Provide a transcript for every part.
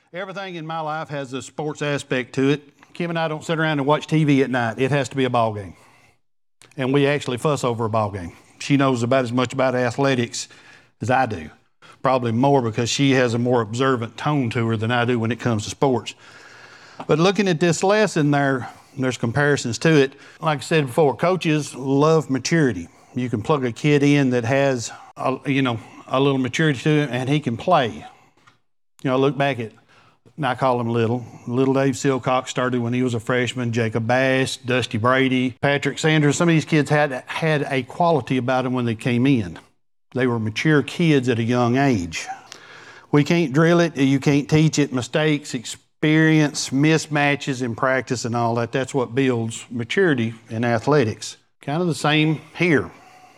Everything in my life has a sports aspect to it. Kim and I don't sit around and watch TV at night. It has to be a ball game. And we actually fuss over a ball game. She knows about as much about athletics as I do. Probably more because she has a more observant tone to her than I do when it comes to sports. But looking at this lesson there's comparisons to it. Like I said before, coaches love maturity. You can plug a kid in that has, a little maturity to him and he can play. Look back at, I call him Little Dave Silcox started when he was a freshman, Jacob Bass, Dusty Brady, Patrick Sanders. Some of these kids had a quality about them when they came in. They were mature kids at a young age. We can't drill it. You can't teach it. Mistakes, experience, mismatches in practice and all that. That's what builds maturity in athletics. Kind of the same here.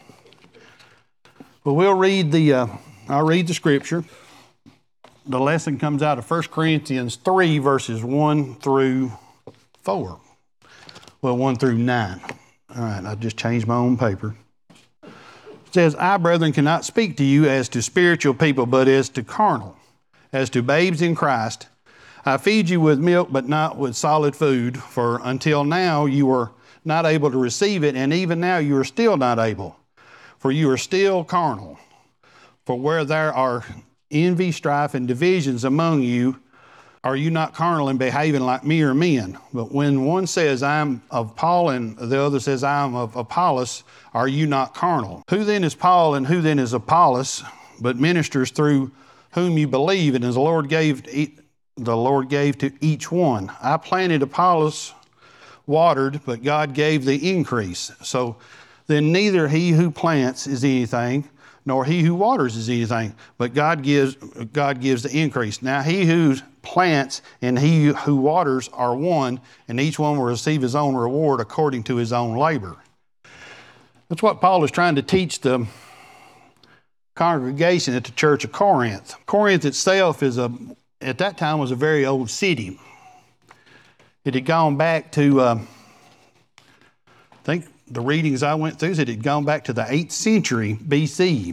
But I'll read the scripture. The lesson comes out of 1 Corinthians 3, verses 1 through 4. Well, 1 through 9. All right, I just changed my own paper. It says, I, brethren, cannot speak to you as to spiritual people, but as to carnal, as to babes in Christ. I feed you with milk, but not with solid food, for until now you were not able to receive it, and even now you are still not able, for you are still carnal. For where there are envy, strife, and divisions among you, are you not carnal and behaving like mere men? But when one says, I am of Paul, and the other says, I am of Apollos, are you not carnal? Who then is Paul and who then is Apollos, but ministers through whom you believe, and as the Lord gave to each one? I planted, Apollos watered, but God gave the increase. So then neither he who plants is anything, nor he who waters is anything, but God gives the increase. Now he who plants and he who waters are one, and each one will receive his own reward according to his own labor. That's what Paul is trying to teach the congregation at the church of Corinth. Corinth itself at that time was a very old city. It had gone back to, I think the readings I went through said it had gone back to the 8th century BC.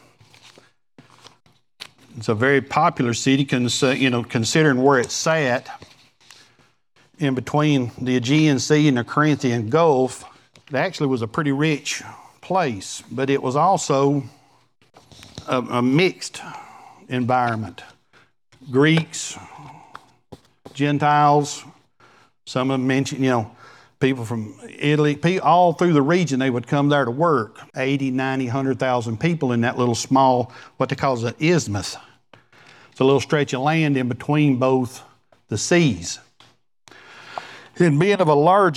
It's a very popular city, considering where it sat in between the Aegean Sea and the Corinthian Gulf. It actually was a pretty rich place, but it was also a mixed environment. Greeks, Gentiles, some of them mentioned, people from Italy, all through the region, they would come there to work. 80, 90, 100,000 people in that little small, what they call an isthmus. It's a little stretch of land in between both the seas. And being of a large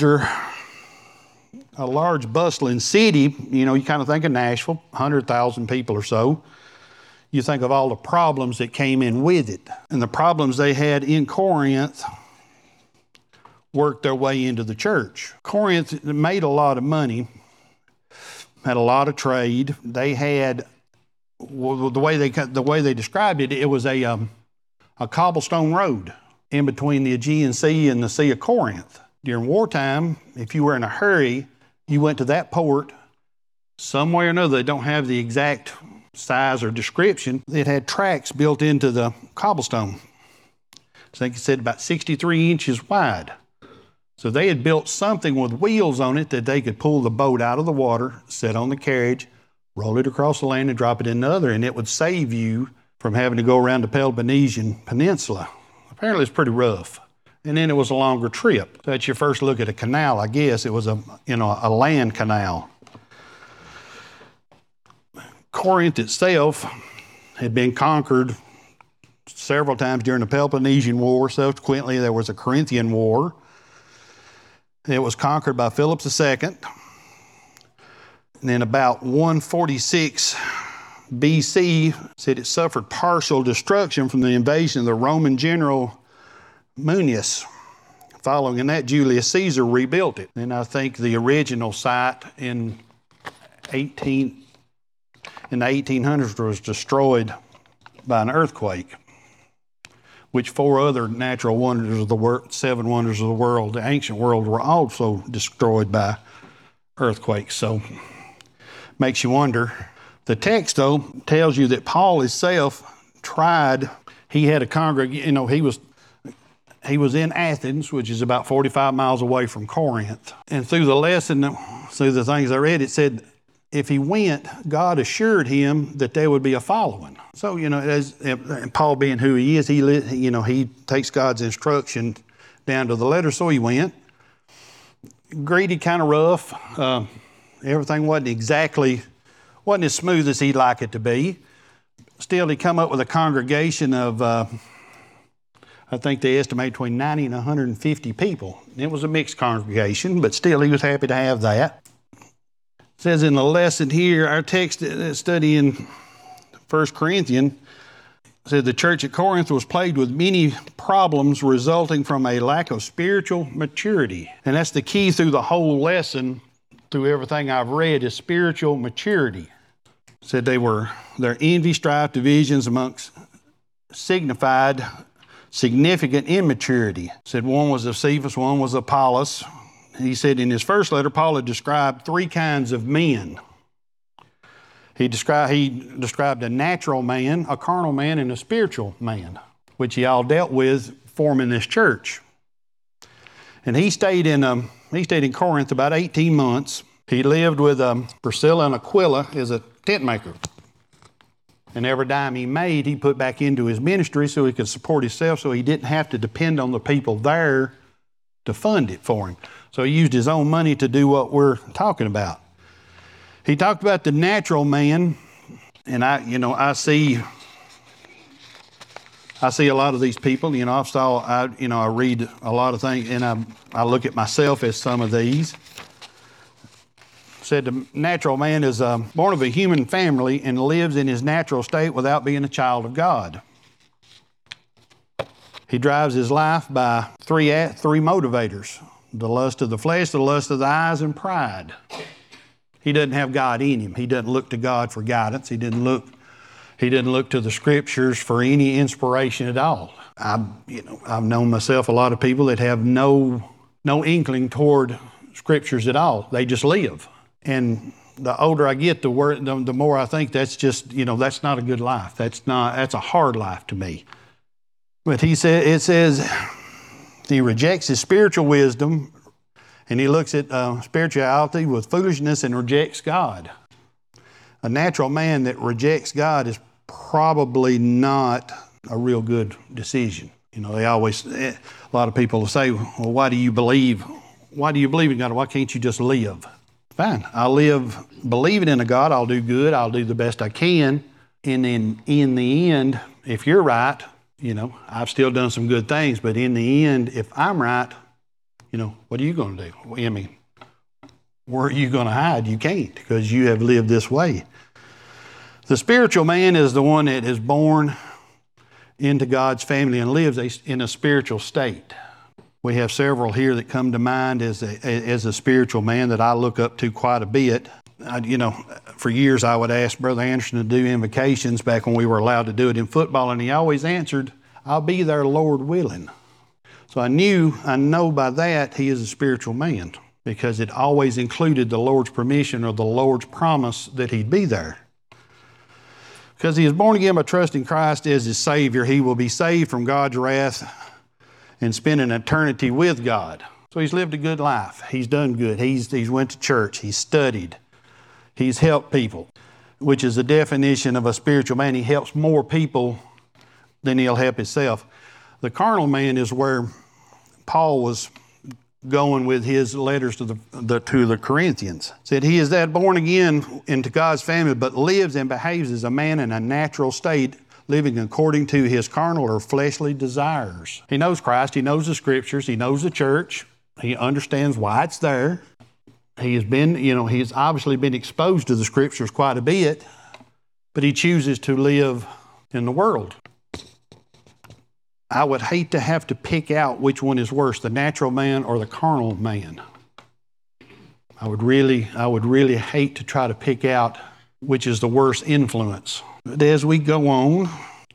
bustling city, you kind of think of Nashville, 100,000 people or so. You think of all the problems that came in with it. And the problems they had in Corinth worked their way into the church. Corinth made a lot of money, had a lot of trade. They had, the way they described it, it was a cobblestone road in between the Aegean Sea and the Sea of Corinth. During wartime, if you were in a hurry, you went to that port. Some way or another, they don't have the exact size or description. It had tracks built into the cobblestone. I think it said about 63 inches wide. So they had built something with wheels on it that they could pull the boat out of the water, sit on the carriage, roll it across the land and drop it in the other, and it would save you from having to go around the Peloponnesian Peninsula. Apparently it's pretty rough. And then it was a longer trip. That's your first look at a canal, I guess. It was a land canal. Corinth itself had been conquered several times during the Peloponnesian War. Subsequently, there was a Corinthian War. It was conquered by Philip II. And then about 146 BC, said it suffered partial destruction from the invasion of the Roman general Munius. Following that, Julius Caesar rebuilt it. And I think the original site in the 1800s was destroyed by an earthquake, which 4 other natural wonders of the world, 7 wonders of the world, the ancient world, were also destroyed by earthquakes. So makes you wonder. The text, though, tells you that Paul himself tried. He had a congregation, he was he was in Athens, which is about 45 miles away from Corinth. And through the lesson, through the things I read, it said, if he went, God assured him that there would be a following. So, as Paul being who he is, he takes God's instruction down to the letter, so he went. Greedy, kind of rough. Everything wasn't as smooth as he'd like it to be. Still, he come up with a congregation of, I think they estimate between 90 and 150 people. It was a mixed congregation, but still he was happy to have that. It says in the lesson here, our text study in 1 Corinthians, said the church at Corinth was plagued with many problems resulting from a lack of spiritual maturity. And that's the key through the whole lesson, through everything I've read, is spiritual maturity. It said their envy, strife, divisions amongst signified significant immaturity. It said one was of Cephas, one was Apollos. He said in his first letter, Paul had described three kinds of men. He described a natural man, a carnal man, and a spiritual man, which he all dealt with forming this church. And he stayed in Corinth about 18 months. He lived with Priscilla and Aquila as a tent maker. And every dime he made, he put back into his ministry so he could support himself, so he didn't have to depend on the people there to fund it for him. So he used his own money to do what we're talking about. He talked about the natural man, and I see a lot of these people. I read a lot of things, and I look at myself as some of these. Said the natural man is born of a human family and lives in his natural state without being a child of God. He drives his life by three motivators: the lust of the flesh, the lust of the eyes, and pride. He doesn't have God in him. He doesn't look to God for guidance. He didn't look to the Scriptures for any inspiration at all. I've known myself a lot of people that have no inkling toward Scriptures at all. They just live. And the older I get, the more I think that's just, that's not a good life. That's a hard life to me. But it says he rejects his spiritual wisdom, and he looks at spirituality with foolishness and rejects God. A natural man that rejects God is probably not a real good decision. A lot of people will say, well, why do you believe in God? Why can't you just live? Fine, I'll live believing in a God. I'll do good. I'll do the best I can. And then in the end, if you're right, I've still done some good things. But in the end, if I'm right, what are you going to do? Where are you going to hide? You can't, because you have lived this way. The spiritual man is the one that is born into God's family and lives in a spiritual state. We have several here that come to mind as a spiritual man that I look up to quite a bit. For years I would ask Brother Anderson to do invocations back when we were allowed to do it in football, and he always answered, "I'll be there, Lord willing." So I know by that he is a spiritual man, because it always included the Lord's permission or the Lord's promise that he'd be there. Because he is born again by trusting Christ as his Savior, he will be saved from God's wrath and spend an eternity with God. So he's lived a good life. He's done good. He's went to church. He's studied. He's helped people, which is the definition of a spiritual man. He helps more people than he'll help himself. The carnal man is where Paul was going with his letters to the Corinthians. Said he is that born again into God's family, but lives and behaves as a man in a natural state, living according to his carnal or fleshly desires. He knows Christ. He knows the Scriptures. He knows the church. He understands why it's there. He's obviously been exposed to the Scriptures quite a bit, but he chooses to live in the world. I would hate to have to pick out which one is worse, the natural man or the carnal man. I would really hate to try to pick out which is the worst influence. But as we go on,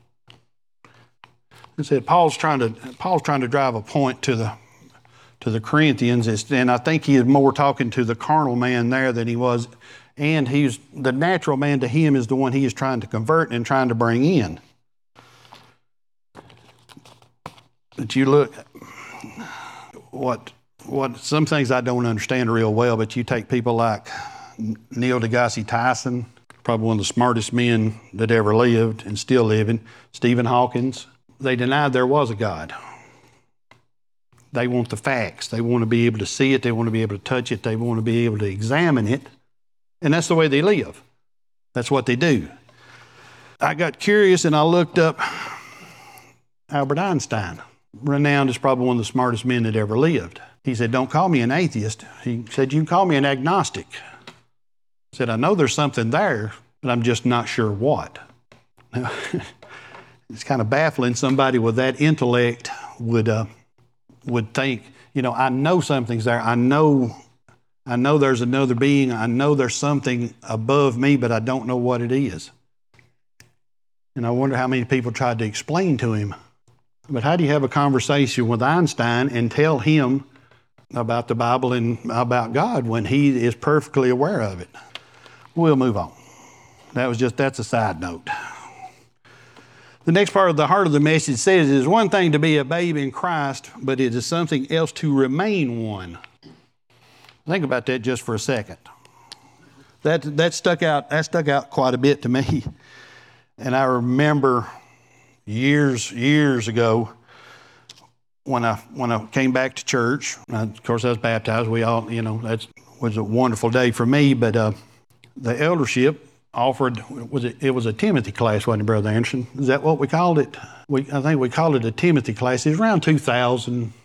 it said Paul's trying to drive a point to the Corinthians, and I think he is more talking to the carnal man there than he was, and the natural man to him is the one he is trying to convert and trying to bring in. But you look, what some things I don't understand real well, but you take people like Neil deGrasse Tyson, probably one of the smartest men that ever lived and still living, Stephen Hawkins, they denied there was a God. They want the facts. They want to be able to see it. They want to be able to touch it. They want to be able to examine it. And that's the way they live. That's what they do. I got curious and I looked up Albert Einstein, renowned as probably one of the smartest men that ever lived. He said, don't call me an atheist. He said, you can call me an agnostic. He said, I know there's something there, but I'm just not sure what. Now, it's kind of baffling somebody with that intellect would think, I know something's there. I know there's another being. I know there's something above me, but I don't know what it is. And I wonder how many people tried to explain to him. But how do you have a conversation with Einstein and tell him about the Bible and about God when he is perfectly aware of it? We'll move on. That's a side note. The next part of the heart of the message says it is one thing to be a babe in Christ, but it is something else to remain one. Think about that just for a second. That stuck out quite a bit to me. And I remember years ago when I came back to church. Of course, I was baptized. We all, that was a wonderful day for me. But the eldership offered, it was a Timothy class, wasn't it, Brother Anderson? Is that what we called it? I think we called it a Timothy class. It was around 2000.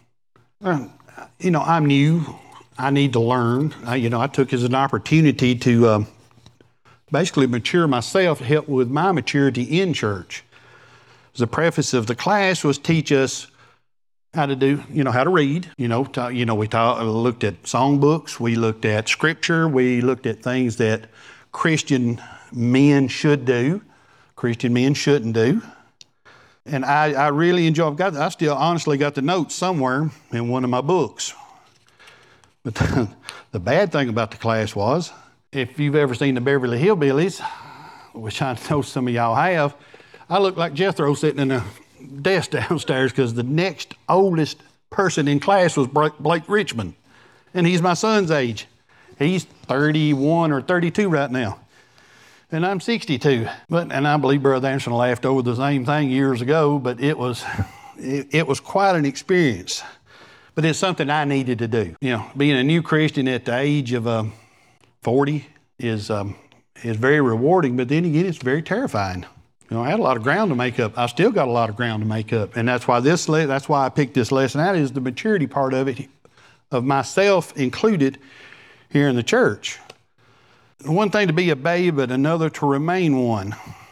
I'm new. I need to learn. I took it as an opportunity to basically mature myself, help with my maturity in church. The preface of the class was teach us how to do, how to read. We looked at songbooks, we looked at scripture, we looked at things that Christian men should do, Christian men shouldn't do. And I really enjoyed. I still honestly got the notes somewhere in one of my books. But the bad thing about the class was, if you've ever seen the Beverly Hillbillies, which I know some of y'all have, I looked like Jethro sitting in a desk downstairs because the next oldest person in class was Blake Richmond. And he's my son's age. He's 31 or 32 right now. And I'm 62. And I believe Brother Anderson laughed over the same thing years ago, but it was quite an experience. But it's something I needed to do. Being a new Christian at the age of 40 is very rewarding, but then again, it's very terrifying. I had a lot of ground to make up. I still got a lot of ground to make up. And that's why I picked this lesson out, is the maturity part of it, of myself included here in the church. One thing to be a babe, but another to remain one.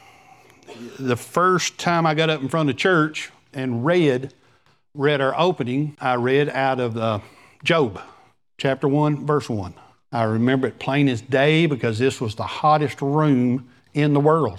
The first time I got up in front of church and read our opening, I read out of Job, chapter 1, verse 1. I remember it plain as day because this was the hottest room in the world.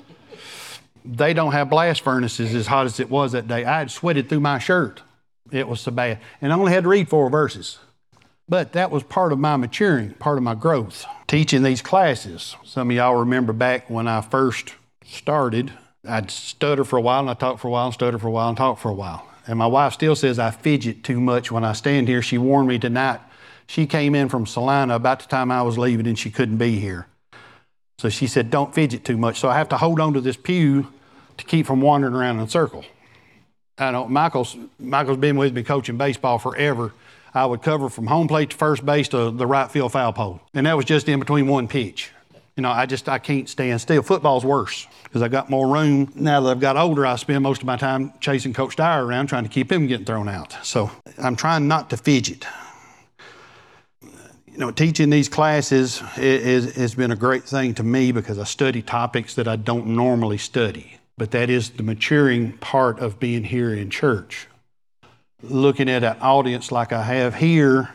They don't have blast furnaces as hot as it was that day. I had sweated through my shirt. It was so bad. And I only had to read 4 verses. But that was part of my maturing, part of my growth. Teaching these classes. Some of y'all remember back when I first started, I'd stutter for a while and I'd talk for a while and stutter for a while and talk for a while. And my wife still says I fidget too much when I stand here. She warned me tonight. She came in from Salina about the time I was leaving and she couldn't be here. So she said, don't fidget too much. So I have to hold on to this pew to keep from wandering around in a circle. I know Michael's been with me coaching baseball forever. I would cover from home plate to first base to the right field foul pole. And that was just in between one pitch. I can't stand still. Football's worse because I got more room. Now that I've got older, I spend most of my time chasing Coach Dyer around trying to keep him getting thrown out. So I'm trying not to fidget. Teaching these classes has been a great thing to me because I study topics that I don't normally study. But that is the maturing part of being here in church. Looking at an audience like I have here,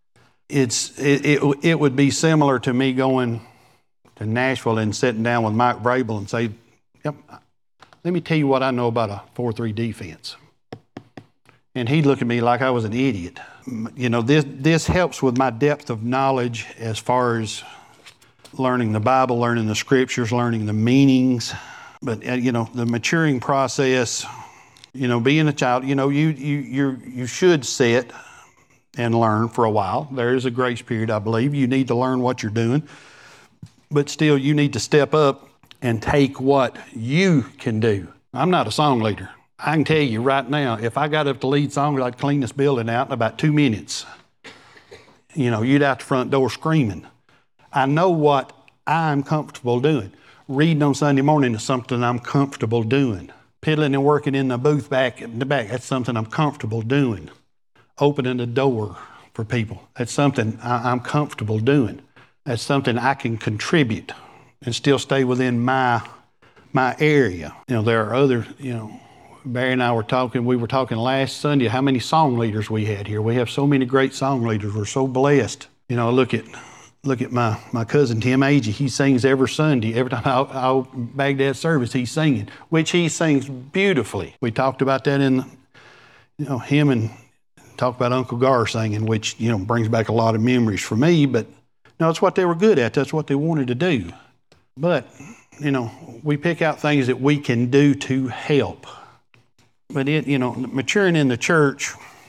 it would be similar to me going to Nashville and sitting down with Mike Vrabel and say, yep, let me tell you what I know about a 4-3 defense. And he'd look at me like I was an idiot. This helps with my depth of knowledge as far as learning the Bible, learning the scriptures, learning the meanings. But, the maturing process, being a child, you should set and learn for a while. There is a grace period, I believe. You need to learn what you're doing. But still, you need to step up and take what you can do. I'm not a song leader. I can tell you right now, if I got up to lead song, I'd clean this building out in about 2 minutes. You'd out the front door screaming. I know what I'm comfortable doing. Reading on Sunday morning is something I'm comfortable doing. Piddling and working in the booth back in the back, that's something I'm comfortable doing. Opening the door for people, that's something I'm comfortable doing. That's something I can contribute and still stay within my area. There are other, Barry and I were talking last Sunday how many song leaders we had here. We have so many great song leaders. We're so blessed. Look at my cousin Tim Agee. He sings every Sunday. Every time I'll Baghdad service, he's singing, which he sings beautifully. We talked about that in, him and talked about Uncle Gar singing, which, brings back a lot of memories for me, but no, it's what they were good at. That's what they wanted to do. But, we pick out things that we can do to help. But maturing in the church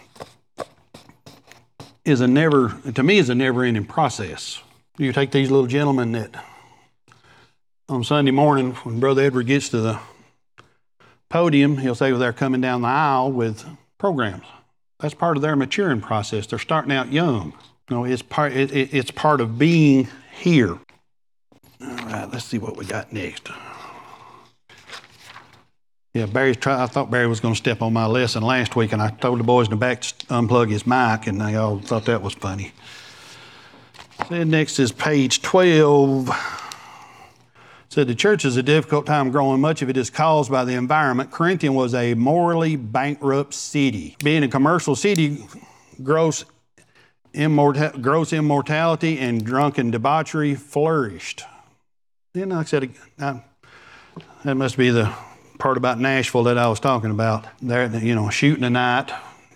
is a never-ending process. You take these little gentlemen that on Sunday morning, when Brother Edward gets to the podium, he'll say, well, they're coming down the aisle with programs. That's part of their maturing process. They're starting out young. It's part of being here. All right, let's see what we got next. Yeah, I thought Barry was going to step on my lesson last week, and I told the boys in the back to unplug his mic, and they all thought that was funny. Then next is page 12. Said the church is a difficult time growing. Much of it is caused by the environment. Corinthian was a morally bankrupt city. Being a commercial city, gross immortality and drunken debauchery flourished. Then like I said, that must be the part about Nashville that I was talking about. There, shooting a night.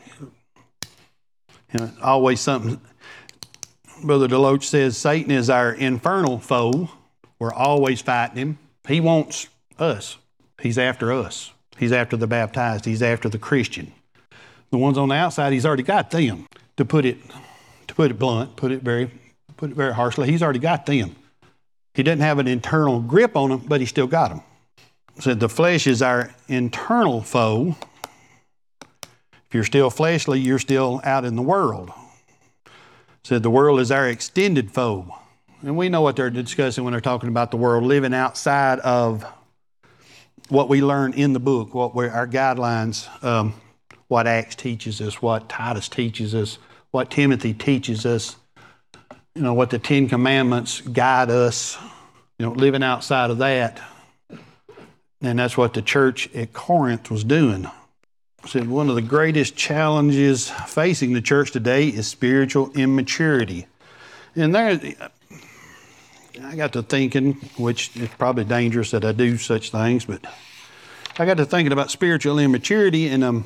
Always something. Brother Deloach says Satan is our infernal foe. We're always fighting him. He wants us. He's after us. He's after the baptized. He's after the Christian. The ones on the outside, he's already got them. To put it blunt, put it very harshly, he's already got them. He doesn't have an internal grip on them, but he still got them. Said the flesh is our internal foe. If you're still fleshly, you're still out in the world. Said the world is our extended foe. And we know what they're discussing when they're talking about the world, living outside of what we learn in the book, our guidelines, what Acts teaches us, what Titus teaches us, what Timothy teaches us, what the Ten Commandments guide us, living outside of that. And that's what the church at Corinth was doing. Said one of the greatest challenges facing the church today is spiritual immaturity. And there, I got to thinking, which is probably dangerous that I do such things, but I got to thinking about spiritual immaturity, and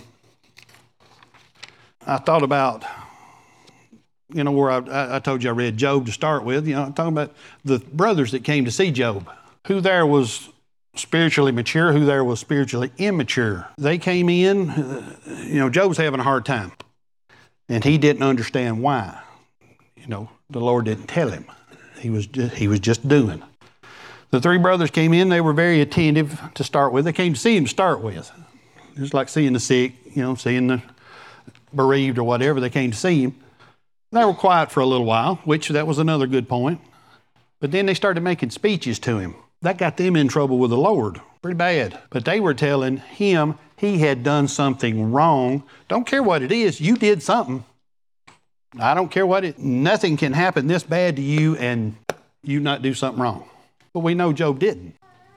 I thought about, where I told you I read Job to start with. I'm talking about the brothers that came to see Job. Who there was spiritually mature, who there was spiritually immature. They came in, Job's having a hard time, and he didn't understand why. The Lord didn't tell him. He was just doing. The three brothers came in. They were very attentive to start with. They came to see him to start with. Just like seeing the sick, seeing the bereaved or whatever. They came to see him. They were quiet for a little while, which that was another good point. But then they started making speeches to him. That got them in trouble with the Lord pretty bad. But they were telling him he had done something wrong. Don't care what it is. You did something. I don't care nothing can happen this bad to you and you not do something wrong. But we know Job didn't.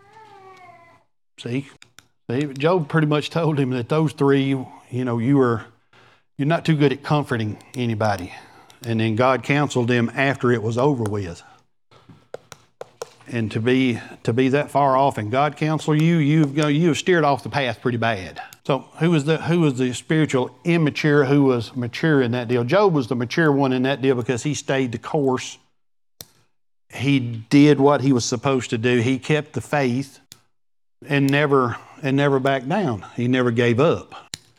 See, Job pretty much told him that those three, you're not too good at comforting anybody. And then God counseled them after it was over with. And to be that far off and God counsel you, you've steered off the path pretty bad. So who was the spiritual immature? Who was mature in that deal? Job was the mature one in that deal because he stayed the course. He did what he was supposed to do. He kept the faith and never backed down. He never gave up.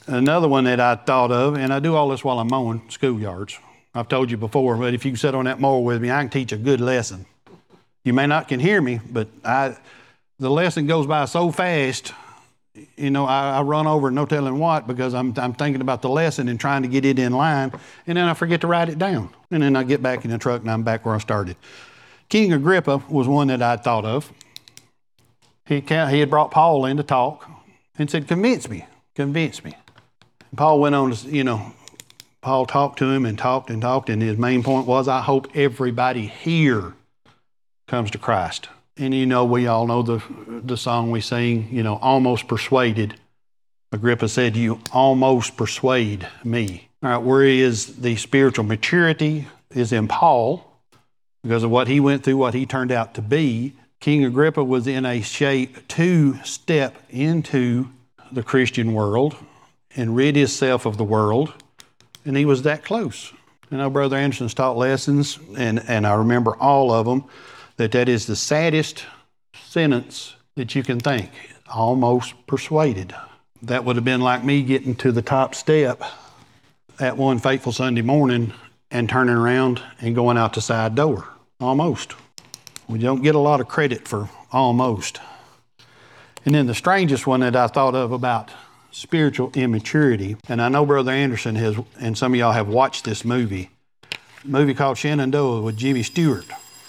Another one that I thought of, and I do all this while I'm mowing schoolyards. I've told you before, but if you can sit on that mower with me, I can teach a good lesson. You may not can hear me, but the lesson goes by so fast, I run over no telling what, because I'm thinking about the lesson and trying to get it in line, and then I forget to write it down. And then I get back in the truck and I'm back where I started. King Agrippa was one that I thought of. He had brought Paul in to talk and said, convince me. And Paul went on to, Paul talked to him and talked, and his main point was, I hope everybody here comes to Christ. And we all know the song we sing, almost persuaded. Agrippa said, you almost persuade me. All right, where is the spiritual maturity is in Paul, because of what he went through, what he turned out to be. King Agrippa was in a shape to step into the Christian world and rid himself of the world, and he was that close. Brother Anderson's taught lessons, and I remember all of them, that is the saddest sentence that you can think. Almost persuaded. That would have been like me getting to the top step at one fateful Sunday morning and turning around and going out the side door. Almost. We don't get a lot of credit for almost. And then the strangest one that I thought of about spiritual immaturity, and I know Brother Anderson has, and some of y'all have watched this movie, a movie called Shenandoah with Jimmy Stewart.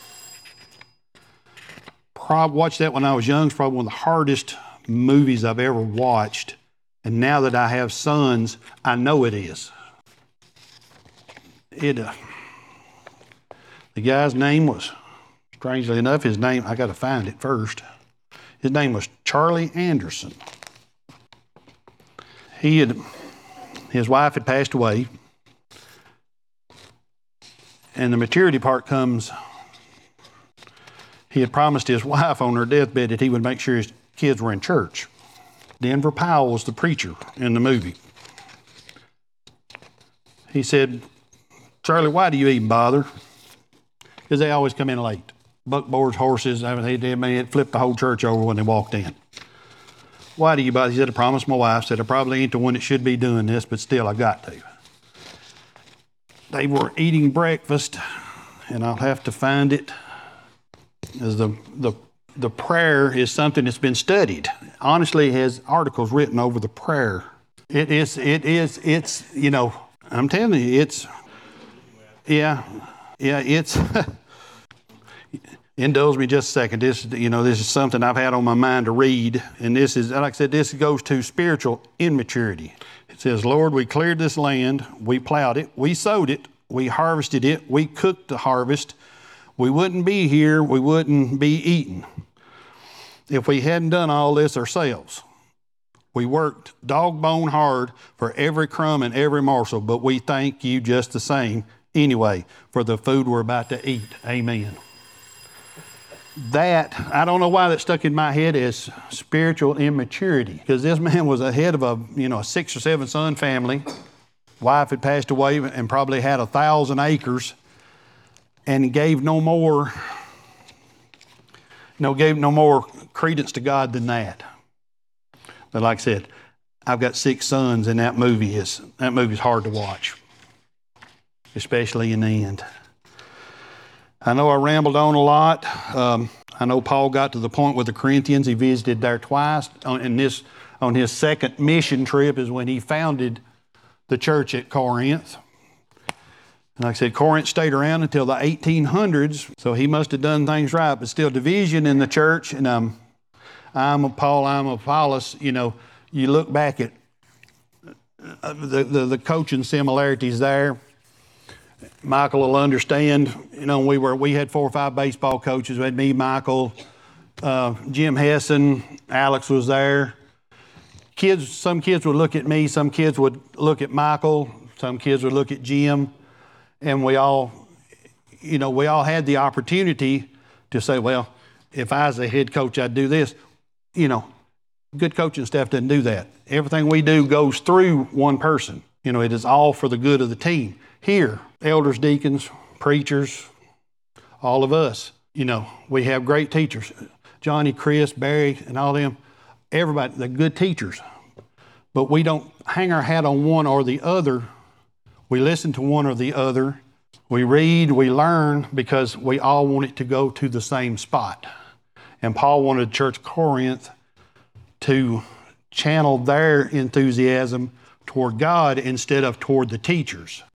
Watched that when I was young. It's probably one of the hardest movies I've ever watched. And now that I have sons, I know it is. The guy's name was, strangely enough, I got to find it first. His name was Charlie Anderson. His wife had passed away. And the maturity part comes, he had promised his wife on her deathbed that he would make sure his kids were in church. Denver Powell was the preacher in the movie. He said, Charlie, why do you even bother? Because they always come in late. Buckboards, horses, it flipped the whole church over when they walked in. Why do you bother? He said, I promised my wife, said, I probably ain't the one that should be doing this, but still, I've got to. They were eating breakfast, and I'll have to find it, as the prayer is something that's been studied. Honestly, has articles written over the prayer. It's I'm telling you, it's indulge me just a second. This is something I've had on my mind to read, and this is, like I said, this goes to spiritual immaturity. It says, Lord, we cleared this land, we plowed it, we sowed it, we harvested it, we cooked the harvest. We wouldn't be here, we wouldn't be eating if we hadn't done all this ourselves. We worked dog bone hard for every crumb and every morsel, but we thank you just the same anyway for the food we're about to eat. Amen. That, I don't know why that stuck in my head as spiritual immaturity, because this man was a head of a 6 or 7 son family. Wife had passed away and probably had 1,000 acres. And he gave no more credence to God than that. But like I said, I've got 6 sons, and that movie's hard to watch, especially in the end. I know I rambled on a lot. I know Paul got to the point with the Corinthians. He visited there twice. On his second mission trip is when he founded the church at Corinth. And like I said, Corinth stayed around until the 1800s, so he must have done things right, but still division in the church. And I'm of Paul, I'm of Apollos. You look back at the coaching similarities there. Michael will understand. We had 4 or 5 baseball coaches. We had me, Michael, Jim Hessen, Alex was there. Some kids would look at me, some kids would look at Michael, some kids would look at Jim. And we all had the opportunity to say, well, if I was a head coach, I'd do this. Good coaching staff doesn't do that. Everything we do goes through one person. It is all for the good of the team. Here, elders, deacons, preachers, all of us, we have great teachers. Johnny, Chris, Barry, and all them. Everybody, they're good teachers. But we don't hang our hat on one or the other. We listen to one or the other. We read, we learn, because we all want it to go to the same spot. And Paul wanted the church of Corinth to channel their enthusiasm toward God instead of toward the teachers.